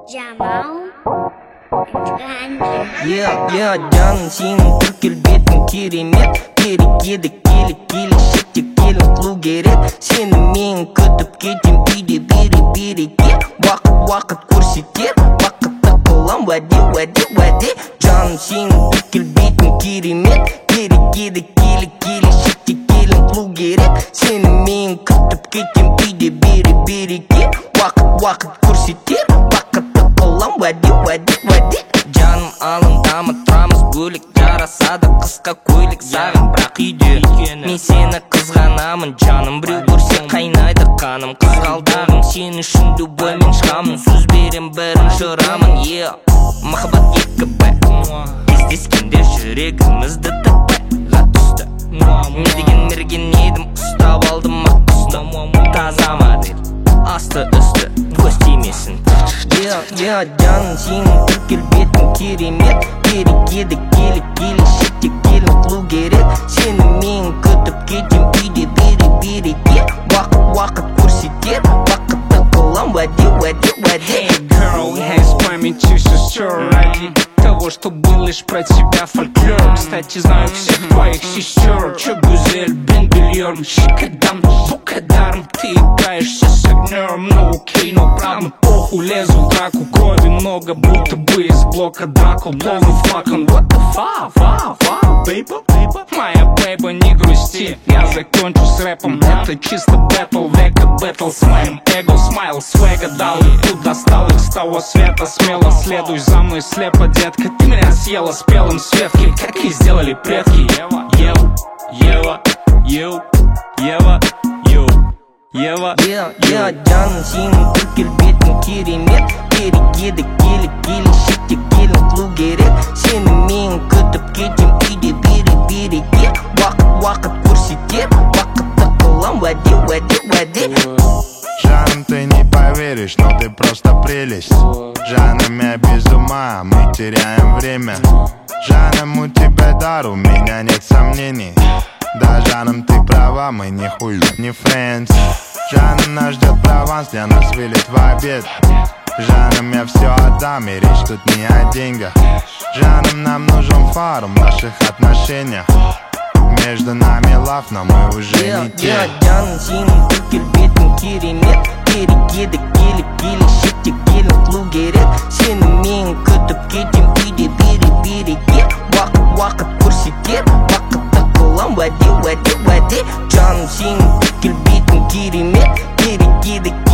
Jamal Canım senin Türk elbetin keremet. Kerek келі шетте келін қылу керек. Сені мен күтіп кетем үйде бері-береке. Уақыт көрсетер, бақытты қылам уәде. Жаным сенің Түрк элбетің керемет. Керек келі шетте келін қылу керек. Сені мен күтіп кетем үйде бері-береке. Уақыт көрсетер, бақытты қылам уәде. Жаным алындамы тұрамыз бөлік, жарасады қысқа көйлек саған бірақ үйде. Мен сені қызғанамын жаным, біреу көрсе қайнайды қаным. Қызғалдағым сен үшін любоймен шығамын, сөз берем бірінші рамын. Махаббат екі бай, кездескенде жүрегімізді таппайға түсті. Не деген мерген едім, ұстап алдым ақ құсты. Таза модель, асты үсті, көз тимесін. Жаным сенің Түрк элбетің керемет. Керек келі шетте келін қылу керек. Сені мен күтіп кетем үйде бері-береке. Уақыт көрсетер, бақытты қылам уәде. Hey girl, я из памяти все стер ради того, что был лишь про тебя фольклор. Кстати, знаю всех твоих сестер. Че гузель, бен бельерм, щекодам, букадарм. Ты играешься с огнем, ну окей, но правда похуй. Лезу в драку, крови много, будто бы из блока Дракул. Полный флакон, what the fuck, wow, baby. Моя бейба, не грусти, я закончу с рэпом. Это чисто бэтл, века бэтл с моим эго. Смайл, свега дал, и тут достал их с того света. Смело следуй за мной слепо, детка. Ты меня съела с белым светки, как и сделали предки. Ева. Жаным сенің Түрк элбетің керемет. Керек келі шетте келін қылу керек. Сені мен күтіп кетем үйде бері-береке. Уақыт көрсетер, бақытты қылам уәде. Жаным, ты не поверишь, но ты просто прелесть. Жаным, я без ума, мы теряем время. Жаным, у тебя дар, у меня нет сомнений. Да, Жаным, ты права, мы не хуй, не френдс. Жаным, нас ждет Прованс, для нас вылет в обед. Жаным, я все отдам, и речь тут не о деньгах. Жаным, нам нужен фарм в наших отношениях. Между нами лав, но мы уже не те. Жаным сенің Түрк элбетің керемет. Керек келі шетте келін қылу керек. Сені мен күтіп кетем үйде бері-береке. Уақыт көрсетер, бақытты қылам уәде. Жаным сенің Түрк элбетің керемет. Керек